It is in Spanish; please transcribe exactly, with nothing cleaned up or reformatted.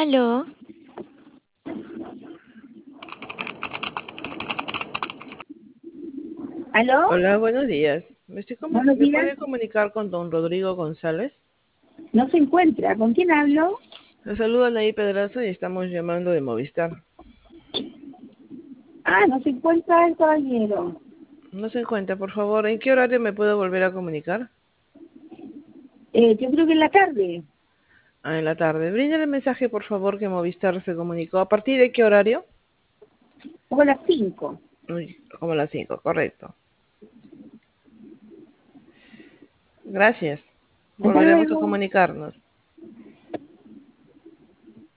Aló, ¿Aló? Hola, buenos días. ¿Me, estoy comu- Buenos ¿Me días. puede comunicar con don Rodrigo González? No se encuentra. ¿Con quién hablo? Le saluda Anaí Pedraza y estamos llamando de Movistar. Ah, no se encuentra el caballero. No se encuentra, por favor. ¿En qué horario me puedo volver a comunicar? Eh, yo creo que en la tarde, Ah, en la tarde. Bríndale el mensaje, por favor, que Movistar se comunicó. ¿A partir de qué horario? o a las cinco. Uy, como a las cinco, correcto. Gracias. Hasta Volveremos a luego. comunicarnos.